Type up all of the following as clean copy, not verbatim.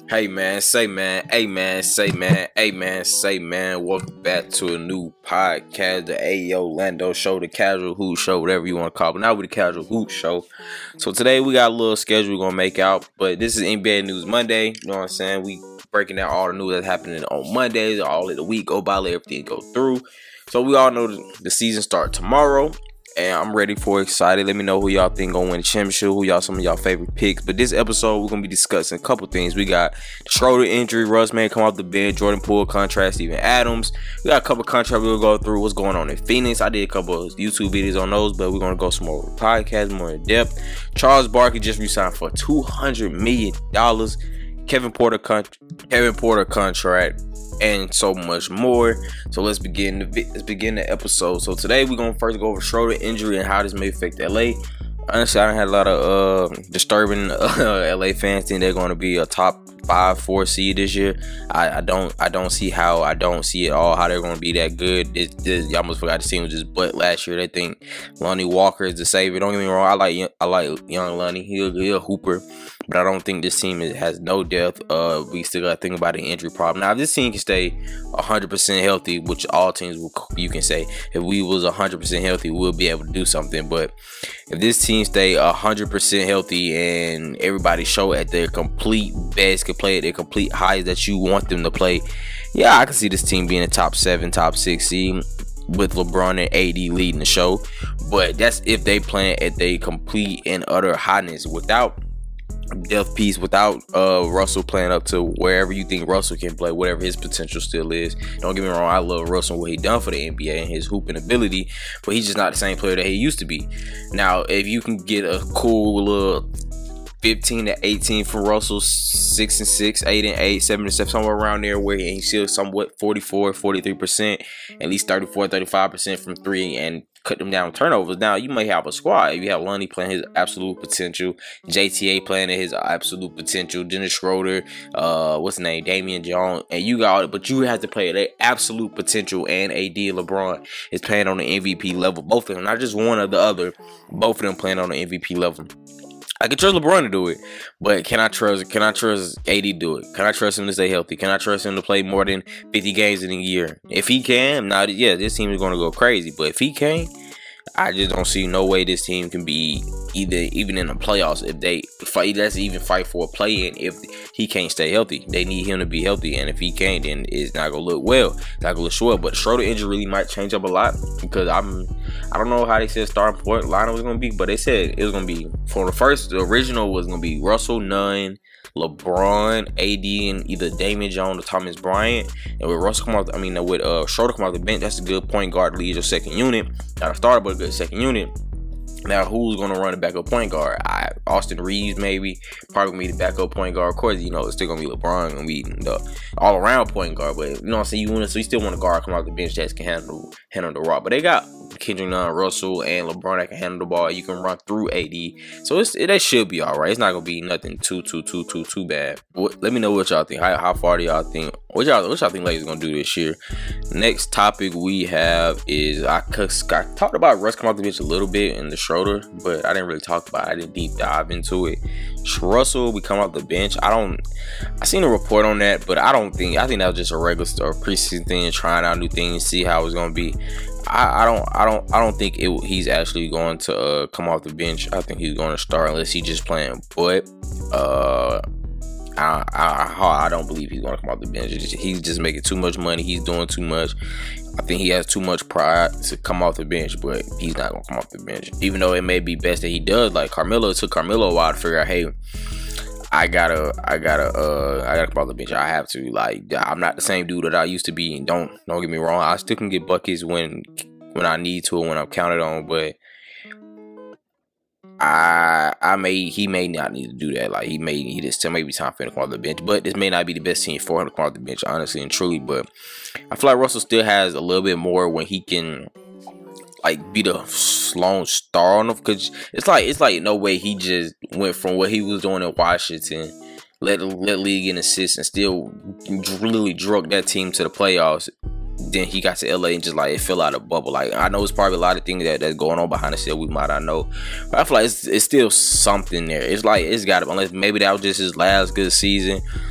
Hey man, say man, hey man, say man, hey man, say man. Welcome back to a new podcast, the Ayo Lando Show, the Casual Hoop Show, whatever you want to call it. But now we the Casual Hoop Show. So today we got a little schedule we're gonna make out, but this is NBA News Monday. You know what I'm saying? We breaking down all the news that's happening on Mondays, all of the week go by, let everything go through. So we all know the season start tomorrow. And I'm ready for excited. Let me know who y'all think gonna win the championship, who y'all some of y'all favorite picks. But this episode, we're gonna be discussing a couple things. We got the Schroeder injury, Russ May come off the bench, Jordan Poole contract, Steven Adams. We got a couple contracts we'll go through. What's going on in Phoenix? I did a couple of YouTube videos on those, but we're gonna go some more podcasts, more in depth. Charles Barkley just re-signed for $200 million. Kevin Porter contract, and so much more. So let's begin the episode. So today we're gonna first go over Schroeder injury and how this may affect LA. Honestly, I had a lot of disturbing LA fans think they're going to be a top 5-4 seed this year. I don't see it all how they're going to be that good. Y'all almost forgot the team was just butt last year. They think Lonnie Walker is the savior. Don't get me wrong, I like young Lonnie. He'll a hooper, but I don't think this team has no depth. We still got to think about the injury problem. Now, if this team can stay 100% healthy, which all teams you can say, if we was 100% healthy, we'll be able to do something. But if this team stay 100% healthy and everybody show at their complete best, can play at their complete highs that you want them to play, yeah, I can see this team being a top 7, top 6 seed with LeBron and AD leading the show. But that's if they playing at their complete and utter highness, without depth piece, without Russell playing up to wherever you think Russell can play, whatever his potential still is. Don't get me wrong, I love Russell and what he done for the NBA and his hooping ability, but he's just not the same player that he used to be. Now, if you can get a cool little 15 to 18 from Russell, 6 and 6, 8 and 8, 7 and 7, somewhere around there, where he's still somewhat 43%, at least 35% from 3, and cut them down turnovers. Now you may have a squad. If you have Lonnie playing his absolute potential, JTA playing at his absolute potential, Dennis Schroeder, what's his name, Damian Jones, and you got it, but you have to play at their absolute potential. And AD and LeBron is playing on the MVP level. Both of them, not just one or the other. Both of them playing on the MVP level. I can trust LeBron to do it, but can I trust AD to do it? Can I trust him to stay healthy? Can I trust him to play more than 50 games in a year? If he can, now, yeah, this team is going to go crazy. But if he can't, I just don't see no way this team can be even in the playoffs if they fight. Let's even fight for a play-in if he can't stay healthy. They need him to be healthy, and if he can't, then it's not gonna look well. It's not gonna look swell. But the Schroeder injury really might change up a lot, because I don't know how they said starting point lineup was gonna be, but they said it was gonna be the original was gonna be Russell, Nunn, LeBron, AD, and either Damian Jones or Thomas Bryant. And with Schroeder come off the bench, that's a good point guard to lead your second unit. Not a starter, but a good second unit. Now, who's going to run the backup point guard? Austin Reeves, maybe. Probably going to be the backup point guard. Of course, it's still going to be LeBron. Going to be the all-around point guard. But, you know what I'm saying? So you still want a guard come out the bench that can handle the rock. But they got Kendrick Nunn, Russell, and LeBron that can handle the ball. You can run through AD. So that should be all right. It's not going to be nothing too bad. Let me know what y'all think. How far do y'all think? What y'all think Lakers going to do this year? Next topic we have is I talked about Russ come off the bench a little bit in the Schroeder, but I didn't really talk about it. I didn't deep dive into it. Russell, we come off the bench. I seen a report on that, but I think that was just a regular preseason thing, trying out new things, see how it's gonna be. I don't think he's actually going to come off the bench. I think he's going to start unless he's just playing. But I don't believe he's going to come off the bench. He's just making too much money. He's doing too much. I think he has too much pride to come off the bench, but he's not going to come off the bench. Even though it may be best that he does. Like Carmelo, it took Carmelo a while to figure out, hey, I gotta come off the bench. I have to. Like, I'm not the same dude that I used to be. And don't get me wrong. I still can get buckets when I need to, when I'm counted on, but he may not need to do that. Like, he just still may be time for him to come off the bench, but this may not be the best team for him to come off the bench, honestly and truly. But I feel like Russell still has a little bit more when he can, like, be the lone star on him, because it's like no way he just went from what he was doing in Washington, let league in assists, and still really drug that team to the playoffs. Then he got to LA and just like it fell out of bubble. Like, I know it's probably a lot of things that's going on behind the scenes we might not know, but I feel like it's still something there. It's like it's got to, unless maybe that was just his last good season.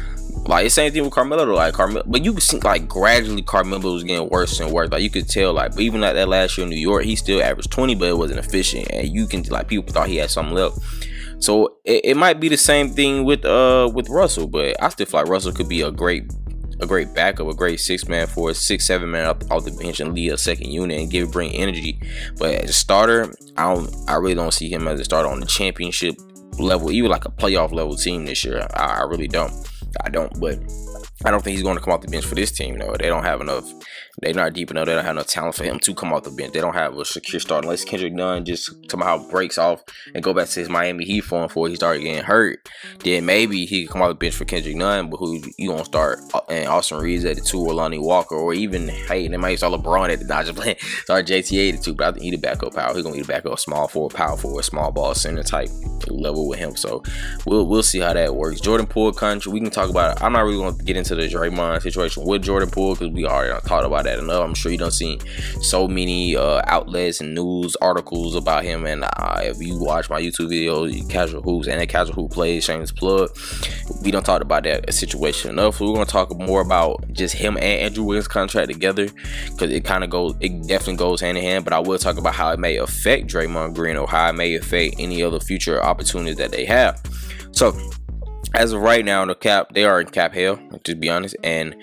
Like, the same thing with Carmelo, though. Like, Carmelo, but you could see, like, gradually Carmelo was getting worse and worse. Like, you could tell, like, but even like that last year in New York, he still averaged 20, but it wasn't efficient. And you can, like, people thought he had something left. So it might be the same thing with Russell, but I still feel like Russell could be a great backup, a great 6-man for a 6-7 man off the bench and lead a second unit and bring energy. But as a starter, I really don't see him as a starter on the championship level, even like a playoff level team this year. I really don't. But I don't think he's going to come off the bench for this team. No, they don't have enough. They're not deep enough. They don't have enough talent for him to come off the bench. They don't have a secure start unless Kendrick Nunn just somehow breaks off and go back to his Miami Heat form before he started getting hurt. Then maybe he could come off the bench for Kendrick Nunn, but who you gonna start? And Austin Reeves at the 2, or Lonnie Walker, or even they might start LeBron at the Dodger playing. Start JTA at the 2, but I think he's the backup power. He's gonna be the backup small forward, power forward, small ball center type level with him. So we'll see how that works. Jordan Poole country, we can talk about it. I'm not really gonna get into the Draymond situation with Jordan Poole because we already talked about that enough. I'm sure you don't see so many outlets and news articles about him. And if you watch my YouTube videos, Casual Hoops and Casual Hoop Plays, shameless plug, we don't talk about that situation enough. So we're gonna talk more about just him and Andrew Wiggins' contract together because it definitely goes hand in hand. But I will talk about how it may affect Draymond Green or how it may affect any other future opportunities that they have. So as of right now, they are in cap hell, to be honest. And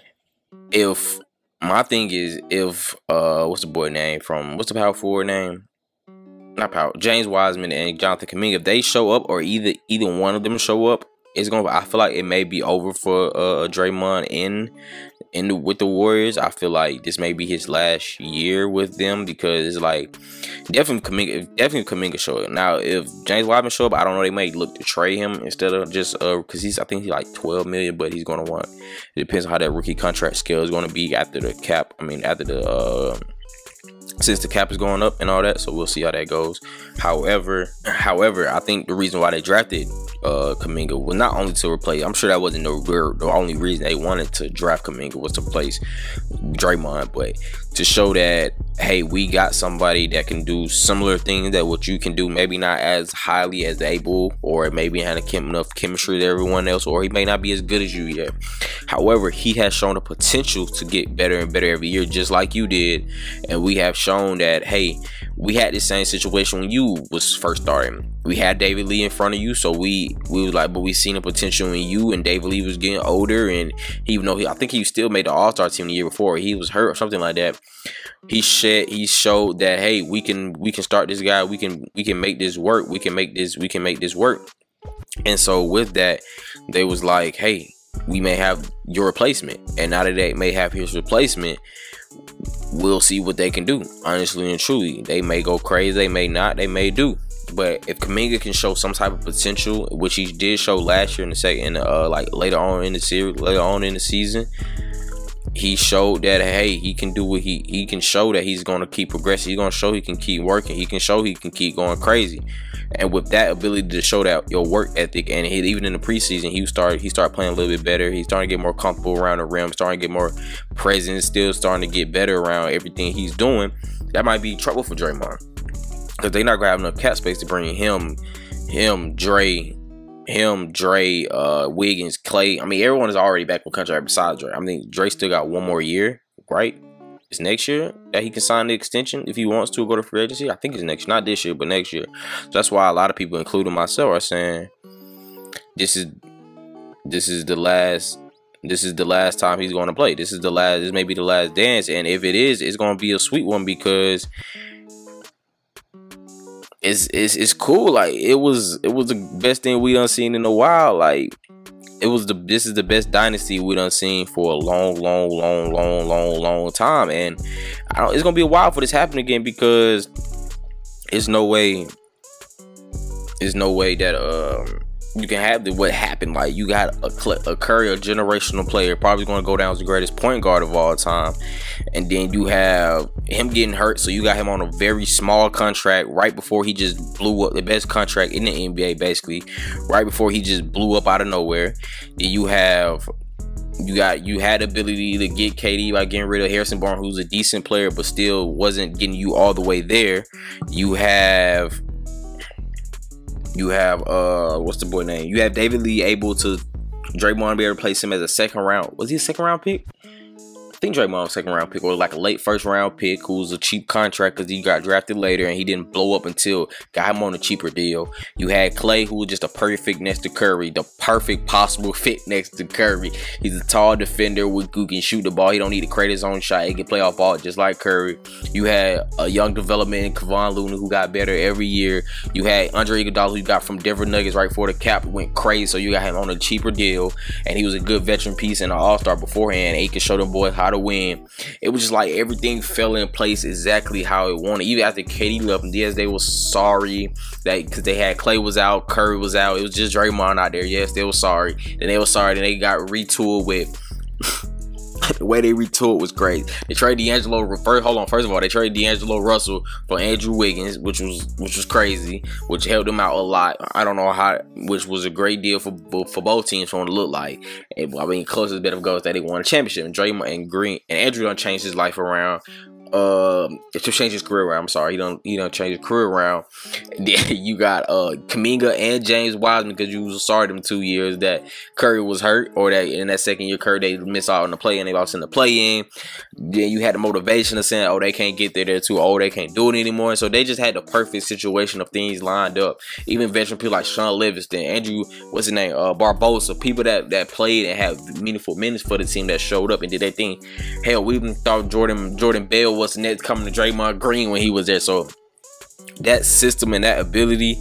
if my thing is, if what's the power forward name? James Wiseman and Jonathan Kuminga, if they show up, or either one of them show up, I feel like it may be over for Draymond with the Warriors. I feel like this may be his last year with them because it's like definitely Kuminga show up. Now if James Wiseman show up, I don't know, they may look to trade him instead of just because I think he's like $12 million, but he's gonna want, it depends on how that rookie contract scale is gonna be after the cap. Since the cap is going up and all that, so we'll see how that goes. However, I think the reason why they drafted Kuminga was not only to replace, I'm sure that wasn't the only reason they wanted to draft Kuminga was to replace Draymond, but to show that, hey, we got somebody that can do similar things that what you can do, maybe not as highly as able, or maybe had enough chemistry to everyone else, or he may not be as good as you yet. However, he has shown the potential to get better and better every year, just like you did. And we have shown that, hey, we had the same situation when you was first starting. We had David Lee in front of you, so we was like, but we seen the potential in you, and David Lee was getting older, and even though I think he still made the All-Star team the year before, he was hurt or something like that. He showed that, hey, we can start this guy, we can make this work, we can make this work. And so with that, they was like, hey, we may have your replacement, and now that they may have his replacement, we'll see what they can do. Honestly and truly, they may go crazy, they may not, they may do. But if Kuminga can show some type of potential, which he did show last year in the second, like later on in the season, he showed that, hey, he can do what he can show that he's going to keep progressing. He's going to show he can keep working. He can show he can keep going crazy. And with that ability to show that your work ethic, and even in the preseason, he started playing a little bit better. He's starting to get more comfortable around the rim, starting to get more presence, still starting to get better around everything he's doing. That might be trouble for Draymond because they're not going to have enough cap space to bring him, Dre, Wiggins, Clay. I mean, everyone is already back with contract besides Dre. I mean, Dre still got one more year, right? It's next year that he can sign the extension if he wants to go to free agency. I think it's next year, not this year, but next year. So that's why a lot of people, including myself, are saying this is the last time he's going to play. This may be the last dance, and if it is, it's going to be a sweet one because it's cool. Like it was the best thing we done seen in a while. Like this is the best dynasty we done seen for a long time, and it's gonna be a while for this happen again because there's no way that you can have what happened. Like you got a Curry, a generational player, probably going to go down as the greatest point guard of all time, and then you have him getting hurt, so you got him on a very small contract right before he just blew up, the best contract in the NBA basically, right before he just blew up out of nowhere. Then you had the ability to get KD by getting rid of Harrison Barnes, who's a decent player but still wasn't getting you all the way there. You have what's the boy name? You have David Lee able to Draymond be able to place him as a second round. Was he a second round pick? I think Draymond was a second round pick, or like a late first round pick, who was a cheap contract because he got drafted later and he didn't blow up until got him on a cheaper deal. You had Clay, who was just a perfect next to Curry, the perfect possible fit next to Curry. He's a tall defender who can shoot the ball. He don't need to create his own shot. He can play off ball just like Curry. You had a young development in Kevon Looney, who got better every year. You had Andre Iguodala, who you got from Denver Nuggets right before the cap went crazy, so you got him on a cheaper deal, and he was a good veteran piece and an all-star beforehand, and he could show them boys how to win. It was just like everything fell in place exactly how it wanted. Even after KD left, yes, they were sorry that because they had Clay was out, Curry was out. It was just Draymond out there. Yes, they were sorry. Then they were sorry. Then they got retooled with. The way they retooled was great. They traded D'Angelo. First of all, they traded D'Angelo Russell for Andrew Wiggins, which was crazy, which helped them out a lot. I don't know how, which was a great deal for both teams from what it looked like. And, I mean, closest bit of goals that they won a championship. And Draymond and Green and Andrew done changed his life around. To change his career around. I'm sorry, he don't change his career around. And then you got Kuminga and James Wiseman, because you was sorry them 2 years that Curry was hurt, or that in that second year Curry they missed out on the play-in, they lost in the play-in. Then you had the motivation of saying, oh, they can't get there, they're too old, they can't do it anymore. And so they just had the perfect situation of things lined up. Even veteran people like Sean Livingston, Andrew, what's his name, Barbosa, people that played and had meaningful minutes for the team that showed up and did their thing. Hell, we even thought Jordan Bell was next coming to Draymond Green when he was there. So that system and that ability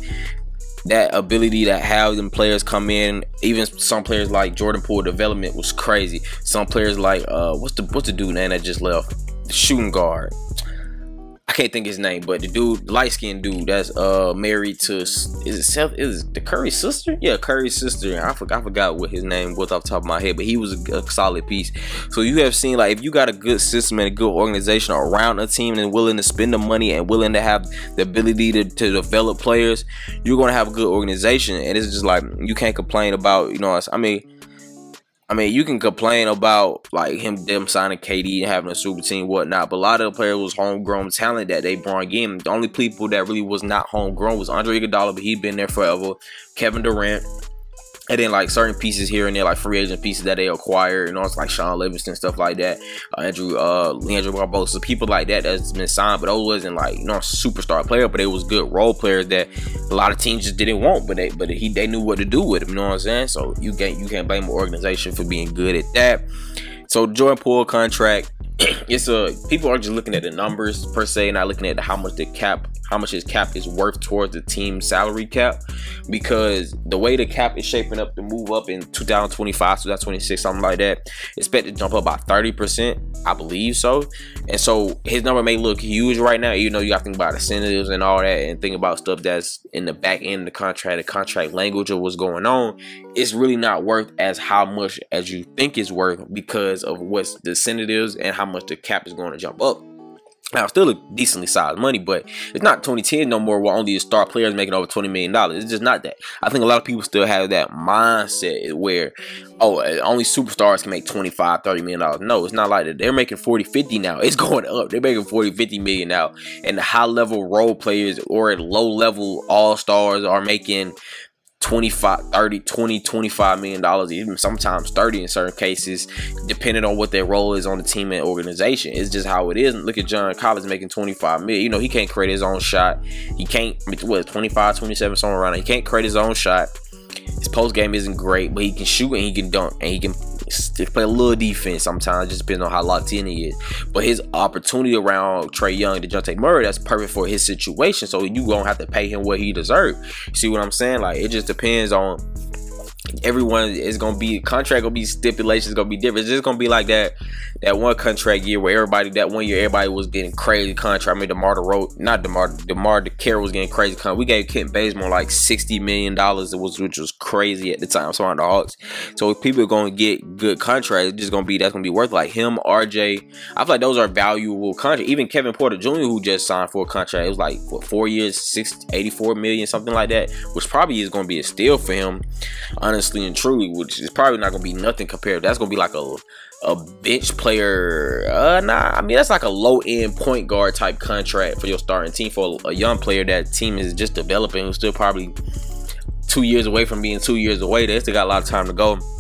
to have them players come in, even some players like Jordan Poole, development was crazy. Some players like what's the dude man that just left, the shooting guard, I can't think his name, but the dude, light-skinned dude that's married to, is it the Curry sister? Yeah, Curry's sister. I forgot what his name was off the top of my head, but he was a solid piece. So you have seen, like, if you got a good system and a good organization around a team and willing to spend the money and willing to have the ability to develop players, you're gonna have a good organization. And it's just like, you can't complain about, you know, I mean, you can complain about like them signing KD and having a super team, whatnot, but a lot of the players was homegrown talent that they brought in. The only people that really was not homegrown was Andre Iguodala, but he'd been there forever. Kevin Durant, and then like certain pieces here and there, like free agent pieces that they acquired, you know, it's like Sean Livingston, stuff like that. Leandro Barbosa, people like that that's been signed, but those wasn't like, you know, a superstar player, but they was good role players that a lot of teams just didn't want, but they knew what to do with them, you know what I'm saying? So you can't blame an organization for being good at that. So Jordan Poole contract, people are just looking at the numbers per se, not looking at how much his cap is worth towards the team salary cap, because the way the cap is shaping up to move up in 2025, 2026, something like that, expected to jump up by 30%, I believe so. And so his number may look huge right now, even though you got to think about incentives and all that, and think about stuff that's in the back end of the contract language of what's going on. It's really not worth how much as you think it's worth, because of what's the incentives and how much the cap is going to jump up. Now, it's still a decently sized money, but it's not 2010 no more where only the star players making over $20 million. It's just not that. I think a lot of people still have that mindset where, oh, only superstars can make $25, $30 million. No, it's not like that. They're making 40, 50 now. It's going up. They're making 40, 50 million now. And the high level role players or low level all stars are making 25 million dollars, even sometimes 30 in certain cases, depending on what their role is on the team and organization. It's just how it is. Look at John Collins making 25 million. You know, he can't create his own shot. He can't, 25, 27, somewhere around there. He can't create his own shot. His post game isn't great, but he can shoot and he can dunk and he can play a little defense sometimes, just depending on how locked in he is. But his opportunity around Trae Young and DeJounte Murray, that's perfect for his situation. So you won't have to pay him what he deserves. See what I'm saying? Like, it just depends on everyone. Is gonna be contract, gonna be stipulations, gonna be different. It's just gonna be like that one contract year where everybody was getting crazy contract. I mean, DeMar DeCarroll was getting crazy contract. We gave Kent Bazemore like $60 million, which was crazy at the time. So on the Hawks. So if people are gonna get good contracts, it's just gonna be worth like him, RJ. I feel like those are valuable contracts. Even Kevin Porter Jr., who just signed for a contract, it was like what, 4 years, 84 million, something like that, which probably is gonna be a steal for him, honestly and truly, which is probably not gonna be nothing compared. That's gonna be like a bench player. I mean, that's like a low-end point guard type contract for your starting team, for a young player that team is just developing, who's still probably 2 years away from being 2 years away. They still got a lot of time to go.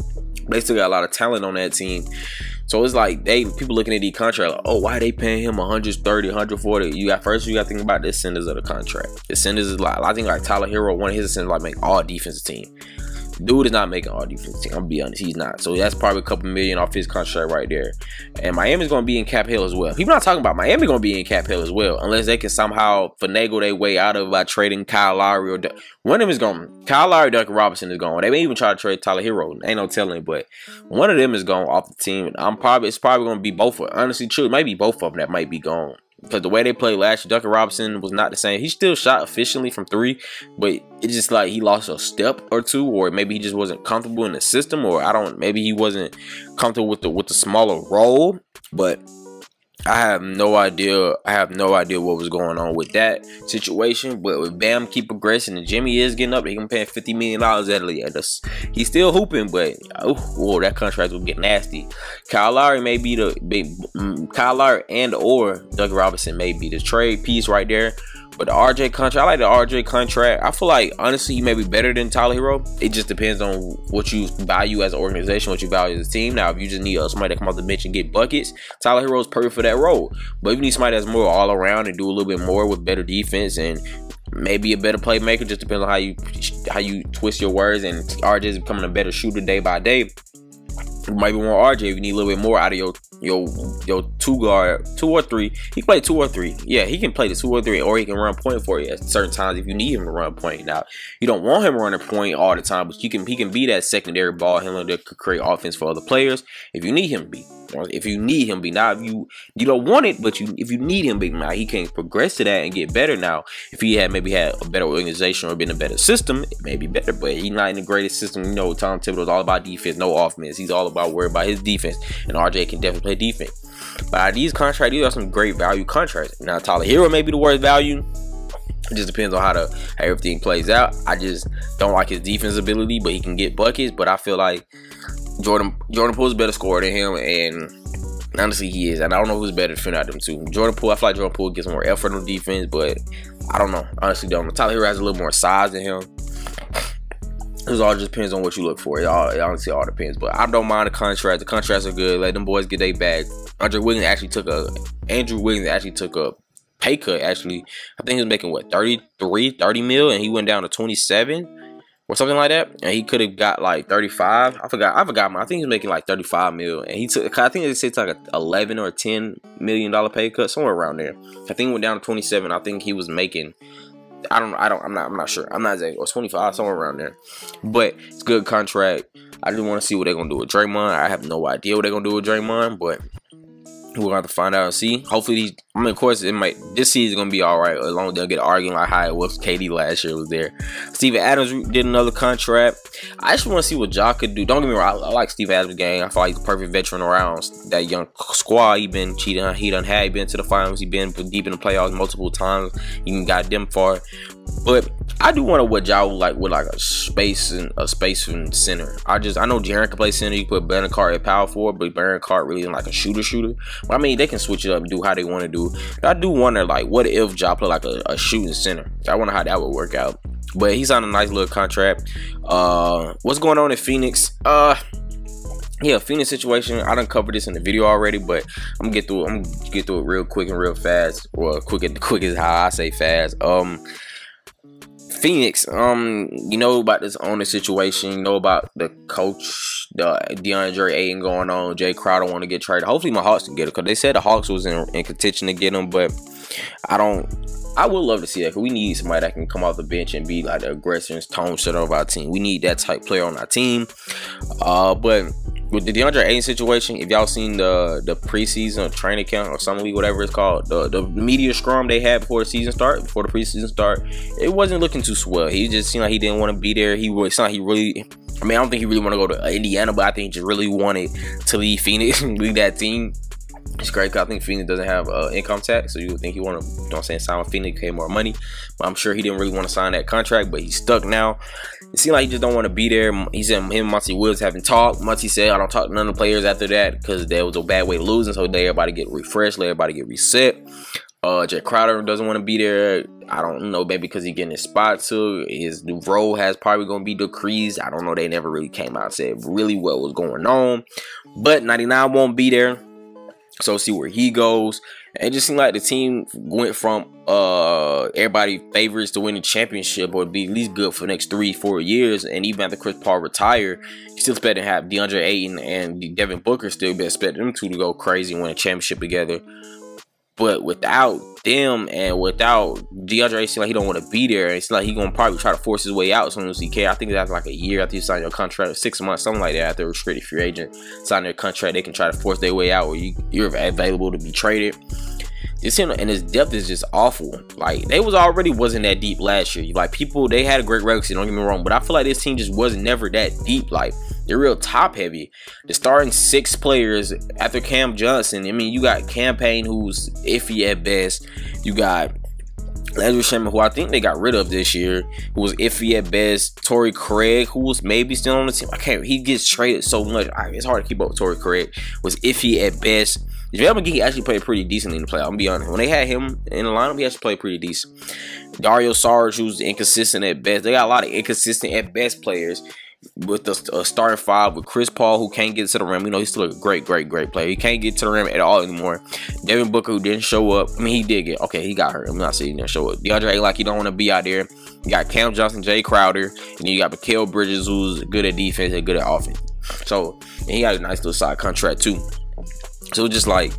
they still got a lot of talent on that team. So it's like people looking at the contract like, oh, why they paying him 130, 140? You got to think about the incentives of the contract. The incentives is like, I think like Tyler Hero, one of his incentives like make all defensive team. Dude is not making all defense team. I'm gonna be honest, he's not. So that's probably a couple million off his contract right there. And Miami's gonna be in cap hell as well. People not talking about Miami gonna be in cap hell as well, unless they can somehow finagle their way out of it by trading Kyle Lowry or one of them is gone. Kyle Lowry, Duncan Robinson is gone. They may even try to trade Tyler Hero. Ain't no telling, but one of them is gone off the team. It's probably gonna be both of them. Honestly, true, it might be both of them that might be gone. Because the way they played last year, Duncan Robinson was not the same. He still shot efficiently from 3, but it's just like he lost a step or 2, or maybe he just wasn't comfortable in the system, or maybe he wasn't comfortable with the smaller role. But I have no idea. What was going on with that situation. But with Bam keep progressing and Jimmy is getting up, they can pay $50 million at us. He's still hooping, but that contract will get nasty. Kyle Lowry may be Kyle Lowry and or Doug Robinson may be the trade piece right there. But the RJ contract, I like the RJ contract. I feel like, honestly, he may be better than Tyler Hero. It just depends on what you value as an organization, what you value as a team. Now, if you just need somebody that come off the bench and get buckets, Tyler Hero is perfect for that role. But if you need somebody that's more all around and do a little bit more with better defense and maybe a better playmaker, just depends on how you twist your words. And RJ is becoming a better shooter day by day. You might be more RJ if you need a little bit more out of your 2 guard, 2 or 3. He can play 2 or 3. Yeah, he can play the 2 or 3, or he can run point for you at certain times if you need him to run point. Now, you don't want him running point all the time, but he can be that secondary ball handler that could create offense for other players if you need him to be. If you need him to be. Now, if you don't want it, but if you need him to be, now he can progress to that and get better. Now, if he had maybe had a better organization or been a better system, it may be better. But he's not in the greatest system. You know, Tom Thibodeau is all about defense, no offense. He's all about worrying about his defense, and RJ can definitely play defense. But these contracts, these are some great value contracts. Now, Tyler Hero may be the worst value. It just depends on how everything plays out. I just don't like his defense ability, but he can get buckets. But I feel like Jordan Poole is a better scorer than him, and honestly, he is. And I don't know who's better to defend out of them two. Jordan Poole, I feel like Jordan Poole gets more effort on defense, but I don't know. Honestly, don't know. Tyler Hero has a little more size than him. It all just depends on what you look for. It honestly all depends. But I don't mind the contract. The contracts are good. Let them boys get their bag. Andrew Wiggins actually took a pay cut. Actually, I think he was making what, 30 mil, and he went down to 27 or something like that. And he could have got like 35. I forgot. I think he was making like 35 mil, and he took. I think they said like a 11 or $10 million pay cut, somewhere around there. I think he went down to 27. I think he was making. I'm not sure. I'm not exactly. Or 25, somewhere around there. But it's a good contract. I just want to see what they're gonna do with Draymond. I have no idea what they're gonna do with Draymond, but we'll have to find out and see. Hopefully, of course, this season is gonna be all right as long as they'll get arguing like how it was KD last year was there. Steven Adams did another contract. I just want to see what Ja could do. Don't get me wrong, I like Steven Adams' game. I feel like he's the perfect veteran around that young squad. He been to the finals. He been deep in the playoffs multiple times. He even got them far. But I do want to what Ja would like with like a space and center. I know Jaren can play center. You put Brandon Carter at power forward, but Brandon Carter really isn't like a shooter. But I mean, they can switch it up and do how they want to do. I do wonder, like, what if Ja play like a shooting center? I wonder how that would work out. But he's on a nice little contract. What's going on in Phoenix? Yeah, Phoenix situation. I done covered this in the video already, but I'm gonna get through it real quick and real fast. Well, quick is how I say fast. Phoenix, you know about this owner situation, you know about the coach, the DeAndre Ayton going on. Jay Crowder want to get traded. Hopefully my Hawks can get it, because they said the Hawks was in contention to get him, but I would love to see that, because we need somebody that can come off the bench and be like the aggressor and tone setter of our team. We need that type player on our team. But with the DeAndre Ayton situation, if y'all seen the preseason or training camp or summer league, whatever it's called, the media scrum they had before the preseason start, it wasn't looking too swell. He just seemed like he didn't want to be there. I don't think he really want to go to Indiana, but I think he just really wanted to leave Phoenix and leave that team. It's great because I think Phoenix doesn't have income tax, so you would think he want to, sign with Phoenix, pay more money. But I'm sure he didn't really want to sign that contract, but he's stuck now. It seems like he just don't want to be there. He said him and Monty Williams haven't talked. Monty said, I don't talk to none of the players after that because there was a bad way to lose, and so let everybody get refreshed, let everybody get reset. Jay Crowder doesn't want to be there. I don't know, maybe because he's getting his spot took. His new role has probably going to be decreased. I don't know. They never really came out and said really what was going on. But 99 won't be there. So see where he goes. And it just seemed like the team went from everybody favorites to win the championship or be at least good for the next 3-4 years. And even after Chris Paul retire, you still expect to have DeAndre Ayton and Devin Booker still be expecting them two to go crazy and win a championship together. But without them and without DeAndre, it seems like he don't want to be there. It's like he gonna probably try to force his way out as soon as he can. I think that's like a year after you sign your contract, 6 months, something like that. After a restricted free agent sign their contract, they can try to force their way out, or you're available to be traded. This him and his depth is just awful. Like they wasn't that deep last year. Like people, they had a great record. Don't get me wrong, but I feel like this team just was never that deep. Like they're real top heavy. The starting 6 players after Cam Johnson. I mean, you got Cam Payne, who's iffy at best. You got Landry Shamet, who I think they got rid of this year, who was iffy at best. Torrey Craig, who was maybe still on the team. He gets traded so much. It's hard to keep up with Torrey Craig. Was iffy at best. JaVale McGee actually played pretty decently in the playoffs. I'm gonna be honest. When they had him in the lineup, he actually played pretty decent. Dario Saric, who's inconsistent at best. They got a lot of inconsistent at best players with the starting 5 with Chris Paul, who can't get to the rim. You know, he's still a great player. He can't get to the rim at all anymore. Devin Booker, who didn't show up. I mean, he did get, okay, he got hurt. I'm not saying he didn't show up. DeAndre, like, he don't want to be out there. You got Cam Johnson, Jay Crowder, and then you got Mikal Bridges, who's good at defense and good at offense. So, and he got a nice little side contract, too. So, just like,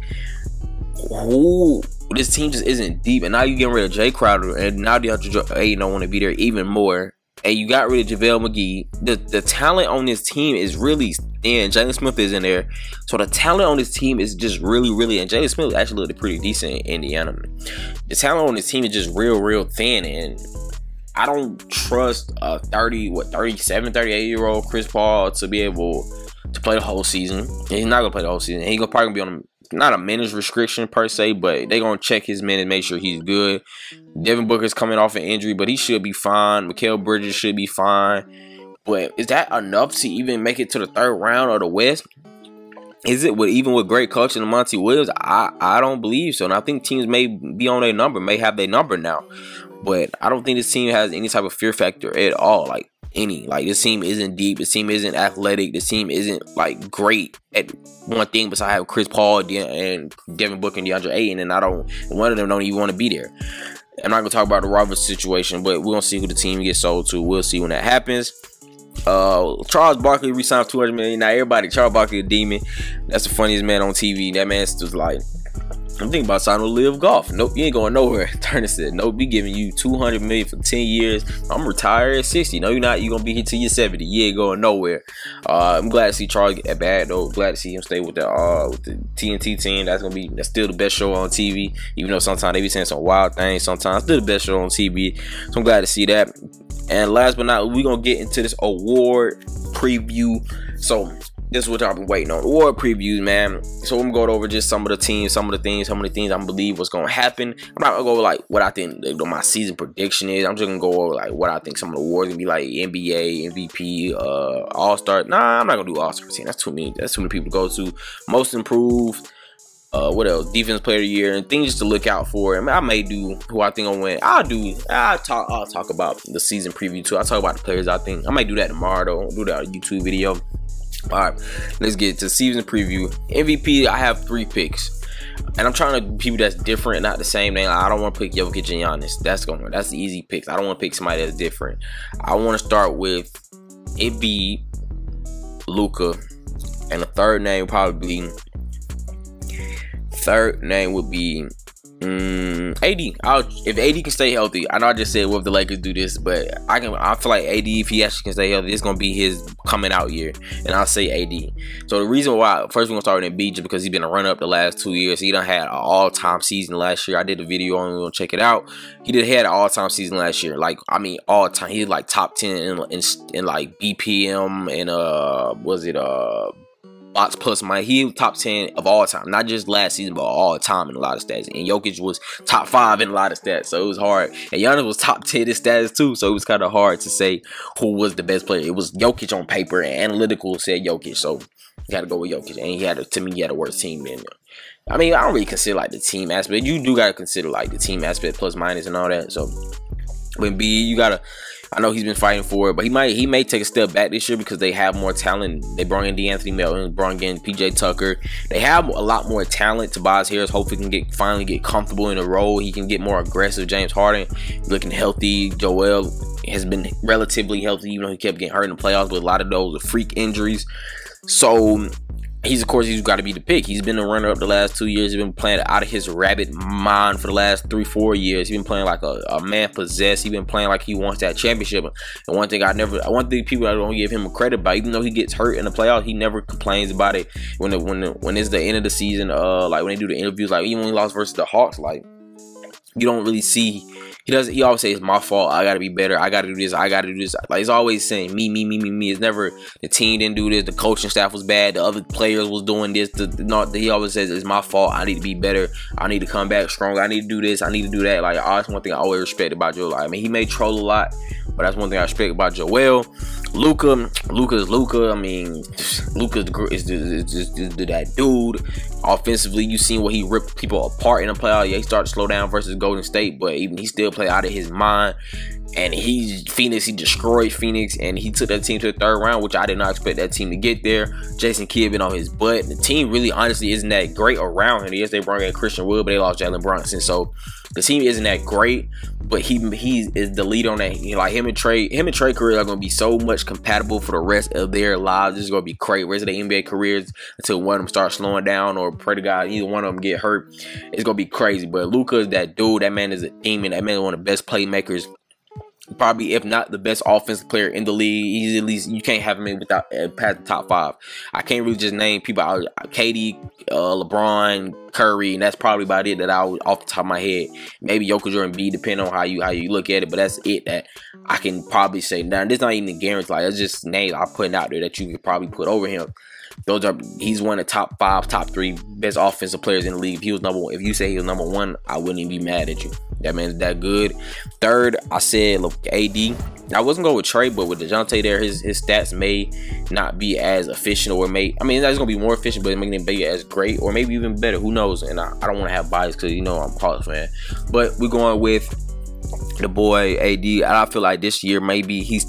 this team just isn't deep. And now you getting rid of Jay Crowder, and now DeAndre Ayton don't want to be there even more. And you got rid of JaVale McGee. The talent on this team is really thin. Jalen Smith is in there. So the talent on this team is just really, and Jalen Smith actually looked pretty decent in Indiana. The talent on this team is just real thin. And I don't trust a 38-year-old Chris Paul to be able to play the whole season. And he's not going to play the whole season. He's probably going to be on not a minutes restriction per se, but they're going to check his minutes, make sure he's good. Devin Booker's coming off an injury, but he should be fine. Mikal Bridges should be fine. But is that enough to even make it to the 3rd round of the West? Is it even with great coaching and Monty Williams? I don't believe so. And I think teams may be on their number, may have their number now. But I don't think this team has any type of fear factor at all. Like, this team isn't deep. This team isn't athletic. This team isn't like great at one thing besides have Chris Paul and Devin Booker and DeAndre Ayton, and one of them don't even want to be there. I'm not gonna talk about the Roberts situation, but we're gonna see who the team gets sold to. We'll see when that happens. Charles Barkley re-signed $200 million. Now Charles Barkley a demon. That's the funniest man on TV. That man's just like, I'm thinking about signing with Live Golf. Nope, you ain't going nowhere. Turner said, nope, we giving you $200 million for 10 years. I'm retired at 60. No, you're not. You're going to be here till you're 70. You ain't going nowhere. I'm glad to see Charles get bad, though. Glad to see him stay with the TNT team. That's still the best show on TV. Even though sometimes they be saying some wild things. Sometimes still the best show on TV. So I'm glad to see that. And last but not least, we're going to get into this award preview. So this is what I've been waiting on. Award previews, man. So I'm going over just some of the teams, some of the things I believe what's going to happen. I'm not going to go over like what I think my season prediction is. I'm just going to go over like what I think some of the awards going to be, like NBA, MVP, All-Star. Nah, I'm not going to do All-Star team. That's too many people to go to. Most improved. What else? Defense Player of the Year and things just to look out for. I mean, I may do who I think I'll win. I'll talk about the season preview too. I'll talk about the players I think. I might do that tomorrow though. I'll do that on a YouTube video. Alright, let's get to season preview. MVP, I have 3 picks. And I'm trying to people that's different, not the same name. I don't want to pick Jokic and Giannis. That's the easy picks. I don't want to pick somebody that's different. I want to start with Embiid, Luka, and the third name would be AD. If AD can stay healthy, I know I just said what if the Lakers do this, but I feel like AD, if he actually can stay healthy, it's gonna be his coming out year, and I'll say AD. So the reason why first we're gonna start with Embiid just because he's been a run up the last 2 years. He done had an all-time season last year. I did a video on him, check it out. He had an all-time season last year. Like, I mean, all-time. He like top 10 in like BPM and box plus minus. He was top 10 of all time, not just last season, but all time in a lot of stats. And Jokic was top 5 in a lot of stats, so it was hard. And Giannis was top 10 in stats too, so it was kind of hard to say who was the best player. It was Jokic on paper, and analytical said Jokic. So You got to go with Jokic, and to me, he had a worse team than him. I mean, I don't really consider like the team aspect. You do gotta consider like the team aspect, plus minus and all that. So when B, you gotta. I know he's been fighting for it, but he may take a step back this year because they have more talent. They brought in DeAnthony Melton, brought in PJ Tucker. They have a lot more talent. Tobias Harris hopefully can finally get comfortable in the role. He can get more aggressive. James Harden looking healthy. Joel has been relatively healthy, even though he kept getting hurt in the playoffs, but a lot of those are freak injuries. So he's got to be the pick. He's been the runner-up the last 2 years. He's been playing out of his rabbit mind for the last 3-4 years. He's been playing like a man possessed. He's been playing like he wants that championship. And one thing people I don't give him a credit about, even though he gets hurt in the playoffs, he never complains about it. When it's the end of the season, like when they do the interviews, like even when he lost versus the Hawks, like you don't really see. He always say it's my fault. I gotta be better. I gotta do this. I gotta do this. Like he's always saying me. It's never the team didn't do this. The coaching staff was bad. The other players was doing this. He always says it's my fault. I need to be better. I need to come back stronger. I need to do this. I need to do that. Like that's one thing I always respect about Joel. I mean, he may troll a lot, but that's one thing I respect about Joel. Luka. I mean, Luka is that dude. Offensively, you seen what he ripped people apart in the playoffs. Yeah, he started to slow down versus Golden State, but even he still played out of his mind. And he destroyed Phoenix, and he took that team to the third round, which I did not expect that team to get there. Jason Kidd been on his butt. The team really, honestly, isn't that great around him. Yes, they brought in Christian Wood, but they lost Jalen Brunson. So the team isn't that great, but he is the leader on that. Like him and Trey careers are going to be so much compatible for the rest of their lives. This is going to be great. Rest of their NBA careers until one of them starts slowing down, or pray to God either one of them get hurt. It's going to be crazy. But Luka is that dude. That man is a demon. That man is one of the best playmakers. Probably, if not the best offensive player in the league. He's at least, you can't have him in without past the top 5. I can't really just name people out. KD, LeBron, Curry, and that's probably about it that I would off the top of my head. Maybe Jokic or Embiid, depending on how you look at it. But that's it that I can probably say. Now, this not even a guarantee. Like, it's just names I'm putting out there that you could probably put over him. He's one of the top 5, top 3 best offensive players in the league. If he was number 1, if you say he was number 1, I wouldn't even be mad at you. That man's that good. Third, I said AD. I wasn't going with Trey, but with DeJounte there, his stats may not be as efficient, or it's gonna be more efficient, but making it be as great, or maybe even better. Who knows? And I don't want to have bias because I'm a Hawks fan. But we're going with the boy AD. And I feel like this year maybe he's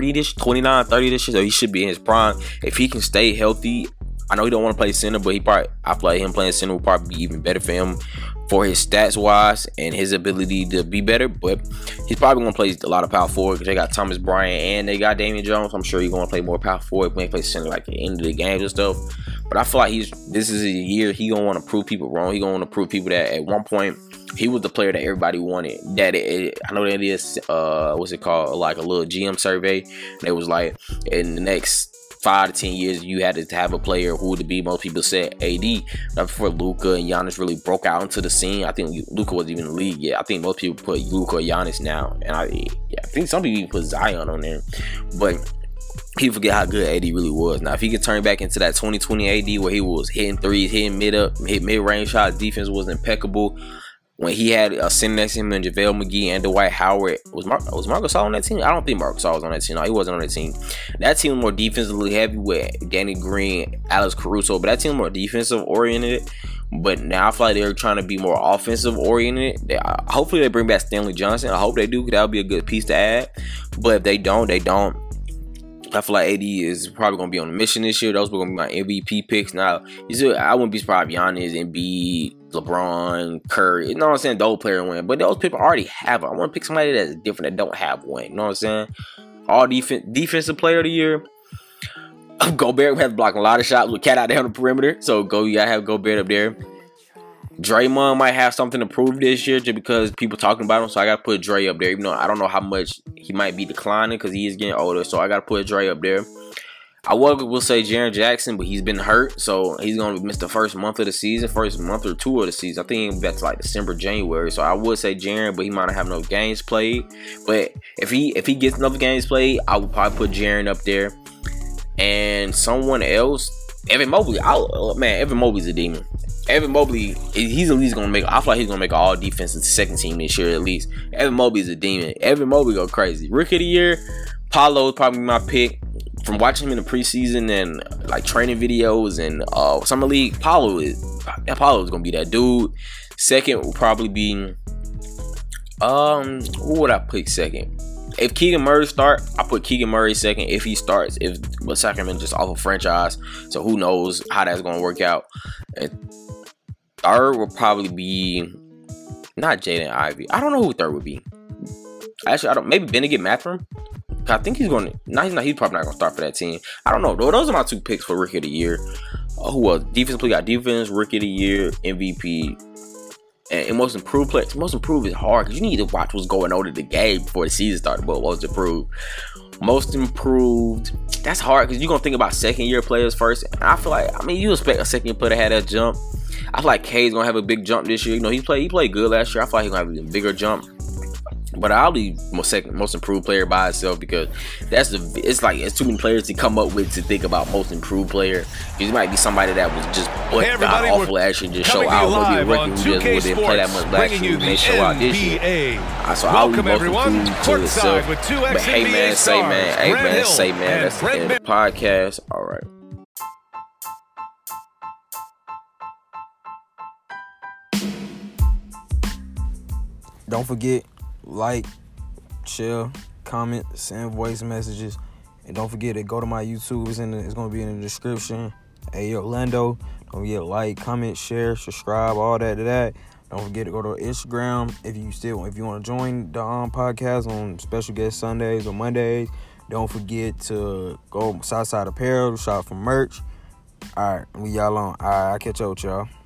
29, 30 this year, so he should be in his prime if he can stay healthy. I know he don't want to play center, but I feel like him playing center will probably be even better for him for his stats wise and his ability to be better. But he's probably going to play a lot of power forward because they got Thomas Bryant and they got Damian Jones. I'm sure he's going to play more power forward when he plays center like at the end of the games and stuff. But I feel like this is a year he going to want to prove people wrong. He going to want to prove people that at one point he was the player that everybody wanted. I know that is what's it called, like a little GM survey. And it was like in the next 5 to 10 years, you had to have a player who would be, most people said AD. That's before Luka and Giannis really broke out into the scene. I think Luka wasn't even in the league yet. I think most people put Luka or Giannis now. And I think some people even put Zion on there. But people forget how good AD really was. Now, if he could turn back into that 2020 AD where he was hitting threes, hitting mid-range shots, defense was impeccable. When he had a center next to him and JaVale McGee and Dwight Howard, was Marc Gasol on that team? I don't think Marc Gasol was on that team. No, he wasn't on that team. That team was more defensively heavy with Danny Green, Alex Caruso, but that team was more defensive oriented. But now I feel like they're trying to be more offensive oriented. Hopefully they bring back Stanley Johnson. I hope they do, because that would be a good piece to add. But if they don't, they don't. I feel like AD is probably going to be on a mission this year. Those were going to be my MVP picks. Now, I wouldn't be surprised if Giannis, Embiid, LeBron, Curry, you know what I'm saying, those players win. But those people already have it. I want to pick somebody that's different that don't have one. You know what I'm saying? All defensive player of the year. Gobert has blocked a lot of shots with Cat out there on the perimeter. So you got to have Gobert up there. Draymond might have something to prove this year just because people talking about him. So I got to put Dre up there. Even though I don't know how much he might be declining because he is getting older. So I got to put Dre up there. I will say Jaren Jackson, but he's been hurt. So he's going to miss the first month of the season, first month or 2 of the season. I think that's like December, January. So I would say Jaren, but he might not have no games played. But if he gets enough games played, I would probably put Jaren up there. And someone else, Evan Mobley. Evan Mobley's a demon. Evan Mobley, he's at least going to make, I feel like he's going to make an all defensive second team this year at least. Evan Mobley's a demon. Evan Mobley go crazy. Rookie of the year, Paolo is probably my pick. from watching him in the preseason and like training videos and summer league, Paolo is gonna be that dude. Second will probably be who would I put second? If Keegan Murray start, I put Keegan Murray second. If he starts, Sacramento just off a franchise, so who knows how that's gonna work out. And third will probably be not Jaden Ivey. I don't know who third would be. Actually, I don't. Maybe Benedict Mathurin. I think he's going to. No, he's not. He's probably not going to start for that team. I don't know. Those are my 2 picks for Rookie of the Year. Who else? Defensively got defense, Rookie of the Year, MVP, and most improved players. Most improved is hard because you need to watch what's going on in the game before the season started. But most improved, that's hard because you're gonna think about 2nd-year players first. And I feel like, you expect a 2nd-year player to have that jump. I feel like K's gonna have a big jump this year. He played good last year. I feel like he's gonna have a bigger jump. But I'll be most improved player by itself because it's too many players to come up with to think about most improved player. Because it might be somebody that was just god awful last year, just show out. Maybe a rookie who just didn't play that much last year, may show out this year. So I'll be most improved to itself. But hey man, say man, that's the end of the podcast. All right. Don't forget, like, share, comment, send voice messages, and don't forget to go to my YouTube. It's going to be in the description. Ayo Lando. Don't forget to like, comment, share, subscribe, all that to that. Don't forget to go to Instagram if you want to join the podcast on special guest Sundays or Mondays. Don't forget to go Southside Apparel to shop for merch. All right, we y'all on. All right, I'll catch up with y'all.